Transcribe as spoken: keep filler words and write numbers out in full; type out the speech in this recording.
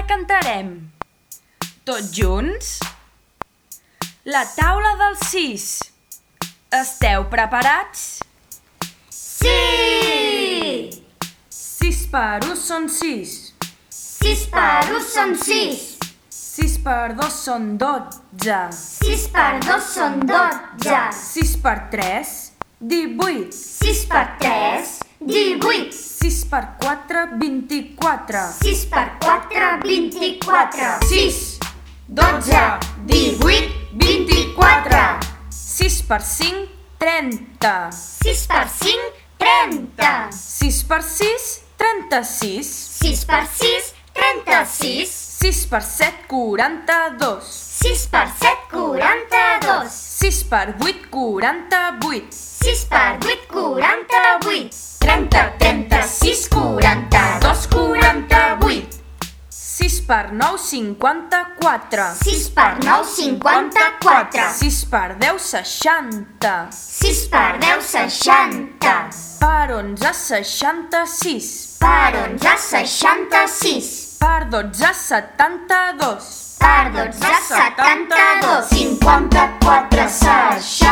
cantarem. Tots junts? La taula dels sis. Esteu preparats? Sí! Sis per u són sis. Sis per u són sis. Sis per dos són dotze. Sis per dos són dotze. Sis per tres, divuit. Sis per tres, divuit. Sis per quatre, vint-i-quatre. Sis per quatre, vint-i-quatre. Sis, dotze, divuit, vint-i-quatre. Sis per cinc, trenta. Sis per cinc, trenta. Sis per sis, trenta-sis. Sis per sis, trenta-sis. Sis per set, quaranta-dos. Sis per set, quaranta-dos. Sis per vuit, quaranta-vuit. Sis per vuit, quaranta-vuit. Trenta, trenta-sis, quaranta-dos, quaranta-vuit. Sis per nou, cinquanta-quatre. Sis per nou, cinquanta-quatre. Sis per deu, seixanta. Sis per deu, seixanta. Per onze, seixanta-sis. Per onze, seixanta-sis. Per dotze, setanta-dos. Per dotze, setanta-dos. Cinquanta-quatre, seixanta.